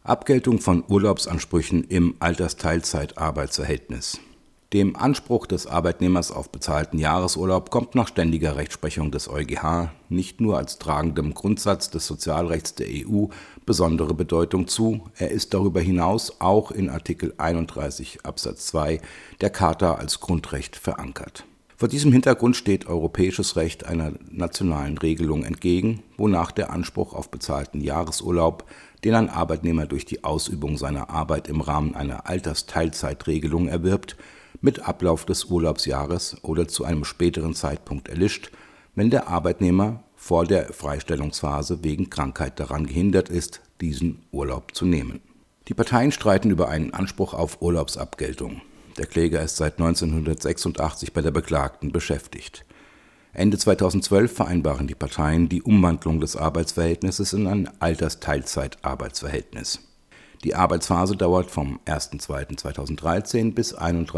Abgeltung von Urlaubsansprüchen im Altersteilzeitarbeitsverhältnis. Dem Anspruch des Arbeitnehmers auf bezahlten Jahresurlaub kommt nach ständiger Rechtsprechung des EuGH nicht nur als tragendem Grundsatz des Sozialrechts der EU besondere Bedeutung zu, er ist darüber hinaus auch in Artikel 31 Absatz 2 der Charta als Grundrecht verankert. Vor diesem Hintergrund steht europäisches Recht einer nationalen Regelung entgegen, wonach der Anspruch auf bezahlten Jahresurlaub, den ein Arbeitnehmer durch die Ausübung seiner Arbeit im Rahmen einer Altersteilzeitregelung erwirbt, mit Ablauf des Urlaubsjahres oder zu einem späteren Zeitpunkt erlischt, wenn der Arbeitnehmer vor der Freistellungsphase wegen Krankheit daran gehindert ist, diesen Urlaub zu nehmen. Die Parteien streiten über einen Anspruch auf Urlaubsabgeltung. Der Kläger ist seit 1986 bei der Beklagten beschäftigt. Ende 2012 vereinbaren die Parteien die Umwandlung des Arbeitsverhältnisses in ein Altersteilzeitarbeitsverhältnis. Die Arbeitsphase dauert vom 01.02.2013 bis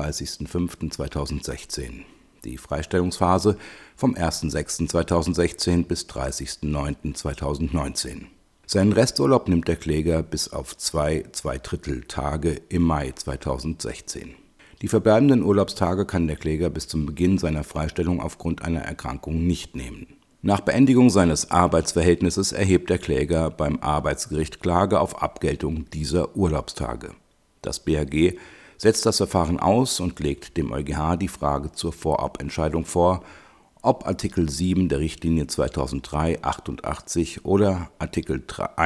31.05.2016. Die Freistellungsphase vom 01.06.2016 bis 30.09.2019. Seinen Resturlaub nimmt der Kläger bis auf 2/3 Tage im Mai 2016. Die verbleibenden Urlaubstage kann der Kläger bis zum Beginn seiner Freistellung aufgrund einer Erkrankung nicht nehmen. Nach Beendigung seines Arbeitsverhältnisses erhebt der Kläger beim Arbeitsgericht Klage auf Abgeltung dieser Urlaubstage. Das BAG setzt das Verfahren aus und legt dem EuGH die Frage zur Vorabentscheidung vor, ob Artikel 7 der Richtlinie 2003/88 oder Artikel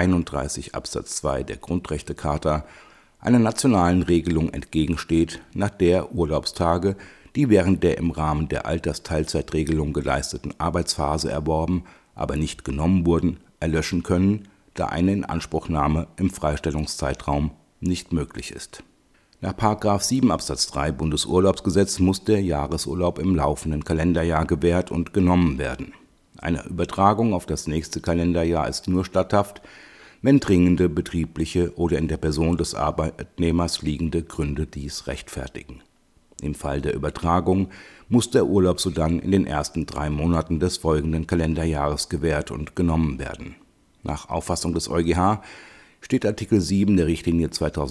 31 Absatz 2 der Grundrechtecharta einer nationalen Regelung entgegensteht, nach der Urlaubstage, die während der im Rahmen der Altersteilzeitregelung geleisteten Arbeitsphase erworben, aber nicht genommen wurden, erlöschen können, da eine Inanspruchnahme im Freistellungszeitraum nicht möglich ist. Nach § 7 Absatz 3 Bundesurlaubsgesetz muss der Jahresurlaub im laufenden Kalenderjahr gewährt und genommen werden. Eine Übertragung auf das nächste Kalenderjahr ist nur statthaft, wenn dringende betriebliche oder in der Person des Arbeitnehmers liegende Gründe dies rechtfertigen. Im Fall der Übertragung muss der Urlaub sodann in den ersten 3 Monaten des folgenden Kalenderjahres gewährt und genommen werden. Nach Auffassung des EuGH steht Artikel 7 der Richtlinie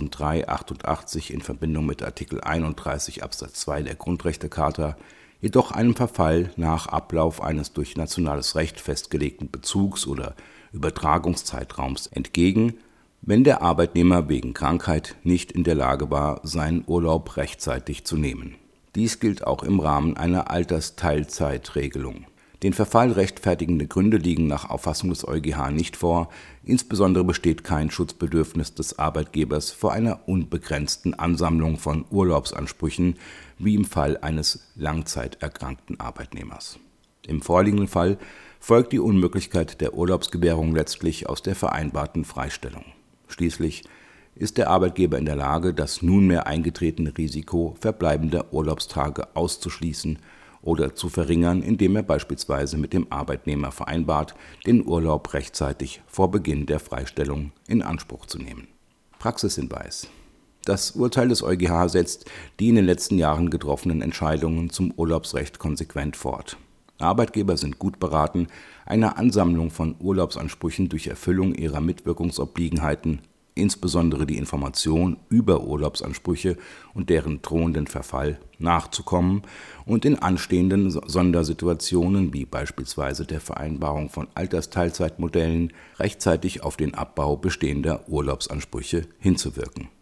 2003/88 in Verbindung mit Artikel 31 Absatz 2 der Grundrechtecharta jedoch einem Verfall nach Ablauf eines durch nationales Recht festgelegten Bezugs- oder Übertragungszeitraums entgegen, wenn der Arbeitnehmer wegen Krankheit nicht in der Lage war, seinen Urlaub rechtzeitig zu nehmen. Dies gilt auch im Rahmen einer Altersteilzeitregelung. Den Verfall rechtfertigende Gründe liegen nach Auffassung des EuGH nicht vor, insbesondere besteht kein Schutzbedürfnis des Arbeitgebers vor einer unbegrenzten Ansammlung von Urlaubsansprüchen, wie im Fall eines langzeiterkrankten Arbeitnehmers. Im vorliegenden Fall folgt die Unmöglichkeit der Urlaubsgewährung letztlich aus der vereinbarten Freistellung. Schließlich ist der Arbeitgeber in der Lage, das nunmehr eingetretene Risiko verbleibender Urlaubstage auszuschließen oder zu verringern, indem er beispielsweise mit dem Arbeitnehmer vereinbart, den Urlaub rechtzeitig vor Beginn der Freistellung in Anspruch zu nehmen. Praxishinweis: Das Urteil des EuGH setzt die in den letzten Jahren getroffenen Entscheidungen zum Urlaubsrecht konsequent fort. Arbeitgeber sind gut beraten, eine Ansammlung von Urlaubsansprüchen durch Erfüllung ihrer Mitwirkungsobliegenheiten, insbesondere die Information über Urlaubsansprüche und deren drohenden Verfall, nachzukommen und in anstehenden Sondersituationen wie beispielsweise der Vereinbarung von Altersteilzeitmodellen rechtzeitig auf den Abbau bestehender Urlaubsansprüche hinzuwirken.